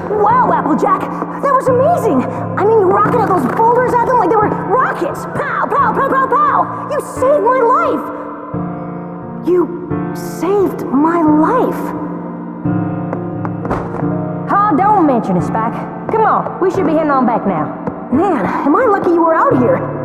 Wow, Applejack, that was amazing! I mean, you rocketed those boulders at them like they were rockets! Pow, pow, pow, pow, pow! You saved my life! You saved my life! Oh, don't mention it, Spike. Come on, we should be heading on back now. Man, am I lucky you were out here?